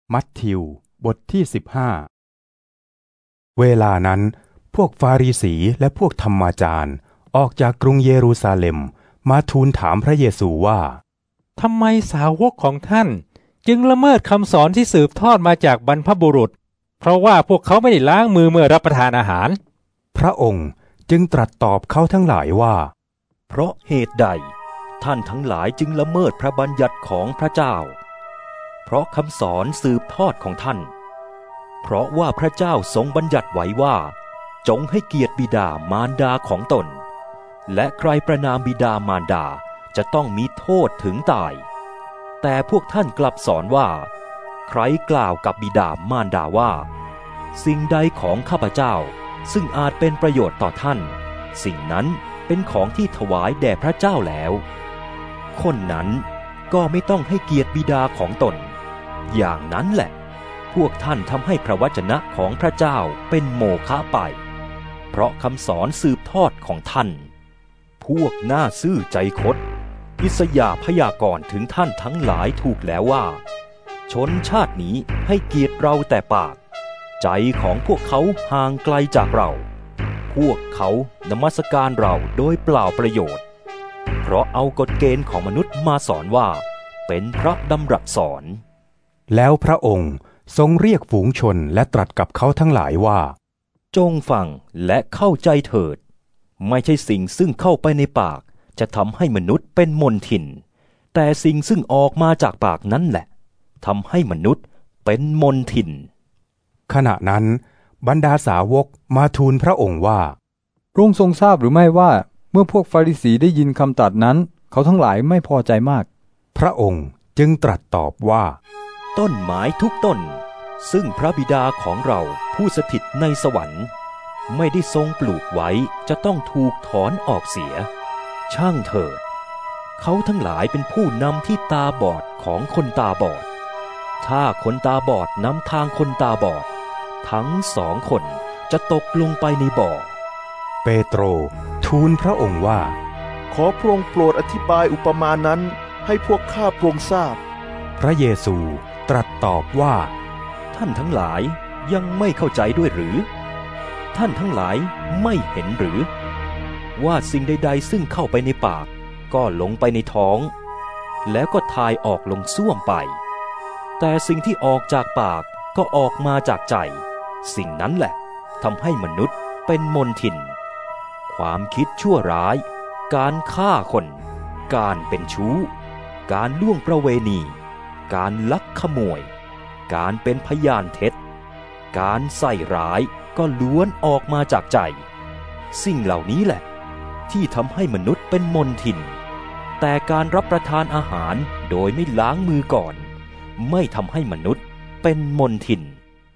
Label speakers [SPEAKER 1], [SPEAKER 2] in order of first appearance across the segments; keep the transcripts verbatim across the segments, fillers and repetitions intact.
[SPEAKER 1] มัทธิวบทที่สิบห้าเวลานั้นพวกฟาริสีและพวกธรรมาจารย์ออกจากกรุงเยรูซาเล็มมาทูลถามพระเยซูว่า
[SPEAKER 2] ทำไมสาวกของท่านจึงละเมิดคำสอนที่สืบทอดมาจากบรรพบุรุษเพราะว่าพวกเขาไม่ได้ล้างมือเมื่อรับประทานอาหาร
[SPEAKER 1] พระองค์จึงตรัสตอบเขาทั้งหลายว่า
[SPEAKER 3] เพราะเหตุใดท่านทั้งหลายจึงละเมิดพระบัญญัติของพระเจ้าเพราะคำสอนสืบทอดของท่านเพราะว่าพระเจ้าทรงบัญญัติไว้ว่าจงให้เกียรติบิดามารดาของตนและใครประณามบิดามารดาจะต้องมีโทษถึงตายแต่พวกท่านกลับสอนว่าใครกล่าวกับบิดามารดาว่าสิ่งใดของข้าพเจ้าซึ่งอาจเป็นประโยชน์ต่อท่านสิ่งนั้นเป็นของที่ถวายแด่พระเจ้าแล้วคนนั้นก็ไม่ต้องให้เกียรติบิดาของตนอย่างนั้นแหละพวกท่านทำให้พระวจนะของพระเจ้าเป็นโมฆะไปเพราะคำสอนสืบทอดของท่านพวกหน้าซื่อใจคดอิสยาห์พยากรณ์ถึงท่านทั้งหลายถูกแล้วว่าชนชาตินี้ให้เกียรติเราแต่ปากใจของพวกเขาห่างไกลจากเราพวกเขานมัสการเราโดยเปล่าประโยชน์เพราะเอากฎเกณฑ์ของมนุษย์มาสอนว่าเป็นพระดำรัสสอน
[SPEAKER 1] แล้วพระองค์ทรงเรียกฝูงชนและตรัสกับเขาทั้งหลายว่า
[SPEAKER 3] จงฟังและเข้าใจเถิดไม่ใช่สิ่งซึ่งเข้าไปในปากจะทำให้มนุษย์เป็นมลทินแต่สิ่งซึ่งออกมาจากปากนั้นแหละทำให้มนุษย์เป็นมลทิน
[SPEAKER 1] ขณะนั้นบรรดาสาวกมาทูลพระองค์ว่า
[SPEAKER 4] พระองค์ทรงทราบหรือไม่ว่าเมื่อพวกฟาริสีได้ยินคำตรัสนั้นเขาทั้งหลายไม่พอใจมาก
[SPEAKER 1] พระองค์จึงตรัสตอบว่า
[SPEAKER 3] ต้นไม้ทุกต้นซึ่งพระบิดาของเราผู้สถิตในสวรรค์ไม่ได้ทรงปลูกไว้จะต้องถูกถอนออกเสียช่างเถิดเขาทั้งหลายเป็นผู้นำที่ตาบอดของคนตาบอดถ้าคนตาบอดนำทางคนตาบอดทั้งสองคนจะตกลงไปในบ่อ
[SPEAKER 1] เปโตรทูลพระองค์ว่า
[SPEAKER 5] ขอพระองค์โปรดอธิบายอุปมานั้นให้พวกข้าพระองค์ทราบ
[SPEAKER 1] พระเยซูตรัสตอบว่า
[SPEAKER 3] ท่านทั้งหลายยังไม่เข้าใจด้วยหรือท่านทั้งหลายไม่เห็นหรือว่าสิ่งใดๆซึ่งเข้าไปในปากก็ลงไปในท้องแล้วก็ทายออกลงส้วมไปแต่สิ่งที่ออกจากปากก็ออกมาจากใจสิ่งนั้นแหละทำให้มนุษย์เป็นมลทินความคิดชั่วร้ายการฆ่าคนการเป็นชู้การล่วงประเวณีการลักขโมยการเป็นพยานเท็จการใส่ร้ายก็ล้วนออกมาจากใจสิ่งเหล่านี้แหละที่ทำให้มนุษย์เป็นมลทินแต่การรับประทานอาหารโดยไม่ล้างมือก่อนไม่ทำให้มนุษย์เป็นมลทิน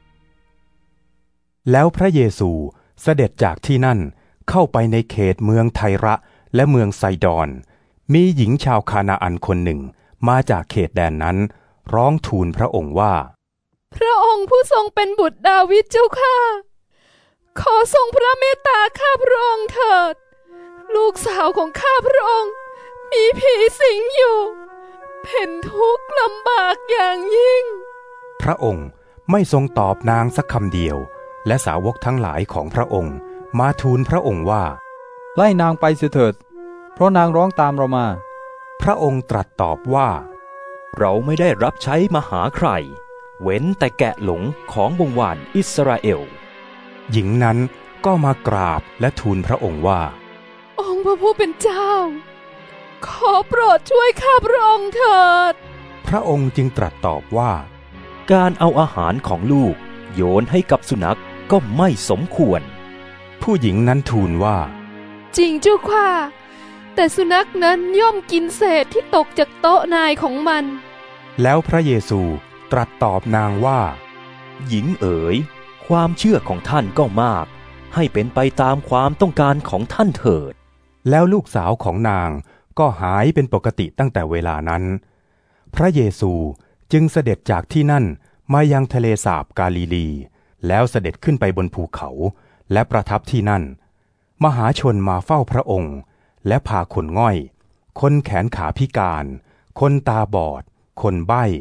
[SPEAKER 1] แล้วพระเยซูเสด็จจากที่นั่นเข้าไปในเขตเมืองไทระและเมืองไซดอนมีหญิงชาวคานาอันคนหนึ่งมาจากเขตแดนนั้นร้องทูลพระองค์ว่า
[SPEAKER 6] พระองค์ผู้ทรงเป็นบุตรดาวิดเจ้าข้าขอทรงพระเมตตาข้าพระองค์เถิดลูกสาวของข้าพระองค์มีผีสิงอยู่เพ็นทุกข์ลำบากอย่างยิ่ง
[SPEAKER 1] พระองค์ไม่ทรงตอบนางสักคำเดียวและสาวกทั้งหลายของพระองค์มาทูลพระองค์ว่า
[SPEAKER 4] ไล่นางไปเสียเถิดเพราะนางร้องตามเรามา
[SPEAKER 1] พระองค์ตรัสตอบว่า
[SPEAKER 3] เราไม่ได้รับใช้มาหาใครเว้นแต่แกะหลงของวงวานอิสราเอล
[SPEAKER 1] หญิงนั้นก็มากราบและทูลพระองค์ว่า
[SPEAKER 6] องค์พระผู้เป็นเจ้าขอโปรดช่วยข้าพระองค์เถิด
[SPEAKER 1] พระองค์จึงตรัสตอบว่า
[SPEAKER 3] การเอาอาหารของลูกโยนให้กับสุนัขก็ไม่สมควร
[SPEAKER 1] ผู้หญิงนั้นทูลว่า
[SPEAKER 6] จริงเจ้าค่ะแต่สุนัขนั้นย่อมกินเศษที่ตกจากโต๊ะนายของมัน
[SPEAKER 1] แล้วพระเยซูตรัสตอบนางว่า
[SPEAKER 3] หญิงเอ๋ยความเชื่อของท่านก็มากให้เป็นไปตามความต้องการของท่านเถิด
[SPEAKER 1] แล้วลูกสาวของนางก็หายเป็นปกติตั้งแต่เวลานั้นพระเยซูจึงเสด็จจากที่นั่นมายังทะเลสาบกาลิลีแล้วเสด็จขึ้นไปบนภูเขาและประทับที่นั่นมหาชนมาเฝ้าพระองค์และพาคนง่อยคนแขนขาพิการคนตาบอดคนใบ้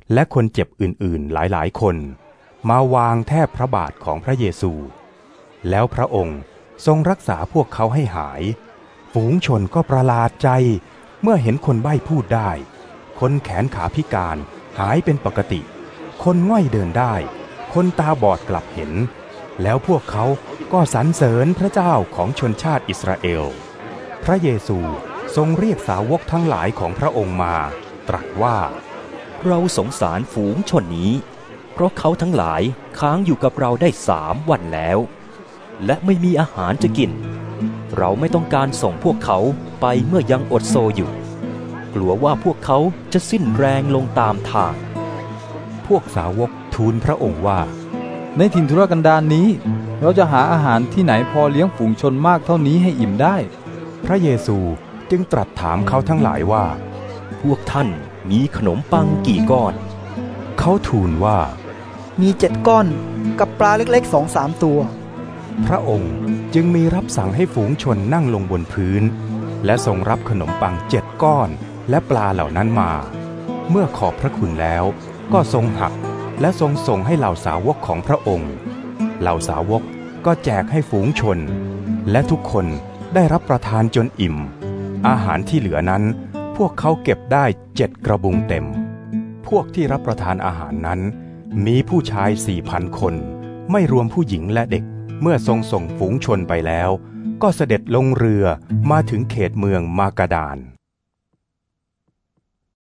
[SPEAKER 1] และคนเจ็บอื่นๆหลายๆคนมาวางแทบพระบาทของพระเยซูแล้วพระองค์ทรงรักษาพวกเขาให้หายฝูงชนก็ประหลาดใจเมื่อเห็นคนใบ้พูดได้คนแขนขาพิการหายเป็นปกติคนง่อยเดินได้คนตาบอดกลับเห็นแล้วพวกเขาก็สรรเสริญพระเจ้าของชนชาติอิสราเอลพระเยซูทรงเรียกสาวกทั้งหลายของพระองค์มาตรัสว่า
[SPEAKER 3] เราสงสารฝูงชนนี้เพราะเขาทั้งหลายค้างอยู่กับเราได้สามวันแล้วและไม่มีอาหารจะกินเราไม่ต้องการส่งพวกเขาไปเมื่อยังอดโซอยู่กลัวว่าพวกเขาจะสิ้นแรงลงตามทาง
[SPEAKER 1] พวกสาวกทูลพระองค์ว่า
[SPEAKER 4] ในถิ่นทุรกันดารนี้เราจะหาอาหารที่ไหนพอเลี้ยงฝูงชนมากเท่านี้ให้อิ่มได้
[SPEAKER 1] พระเยซูจึงตรัสถามเขาทั้งหลายว่า
[SPEAKER 3] พวกท่านมีขนมปังกี่ก้อน
[SPEAKER 1] เขาทูลว่า
[SPEAKER 7] มีเจ็ดก้อนกับปลาเล็กๆสองสามตัว
[SPEAKER 1] พระองค์จึงมีรับสั่งให้ฝูงชนนั่งลงบนพื้นและทรงรับขนมปังเจ็ดก้อนและปลาเหล่านั้นมาเมื่อขอบพระคุณแล้วก็ทรงหักและทรงส่งให้เหล่าสาวกของพระองค์เหล่าสาวกก็แจกให้ฝูงชนและทุกคนได้รับประทานจนอิ่มอาหารที่เหลือนั้นพวกเขาเก็บได้เจ็ดกระบุงเต็มพวกที่รับประทานอาหารนั้นมีผู้ชายสี่พันคนไม่รวมผู้หญิงและเด็กเมื่อทรงส่งฝูงชนไปแล้วก็เสด็จลงเรือมาถึงเขตเมืองมากาดาน